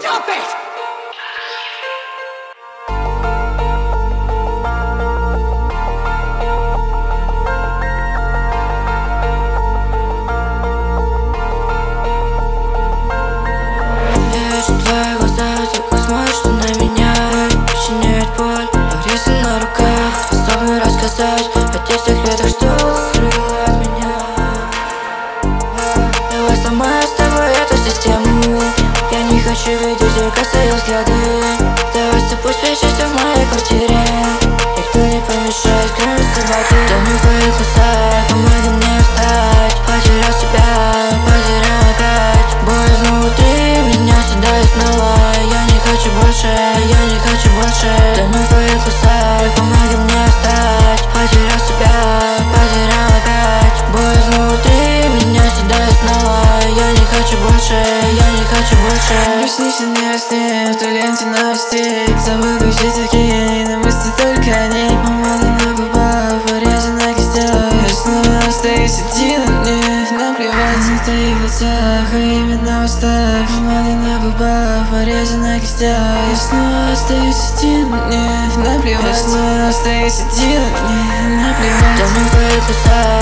Stop it! Твои глаза, только смотришь ты на меня. Причиняет боль, порезы на руках. Способны рассказать о тех секретах, что скрыла от меня. Давай сломаем с тобой эту систему. Я не хочу видеть только свои взгляды. Давай с тобой спрячемся в моей квартире. Никто не помешает, кроме собаки. Тону в твоих глазах, помоги мне встать. Потерял себя, потерял опять. Боль внутри меня сюда и снова. Я не хочу больше, я не хочу больше. Тону в твоих глазах, помоги мне встать. Потерял себя, потерял опять. Боль внутри меня сюда и снова. Я не хочу больше, я не хочу больше. Приснись мне во сне, в той ленте новостей. Выключи такие, на мысли только они. Помада на губах, порезы на кистях. Я снова остаюсь один, мне наплевать на твоих глазах, а именно устав. Помада на губах, порезы на кистях. Я снова остаюсь один, мне наплевать. Я снова остаюсь один, мне наплевать. Тону в твоих глазах.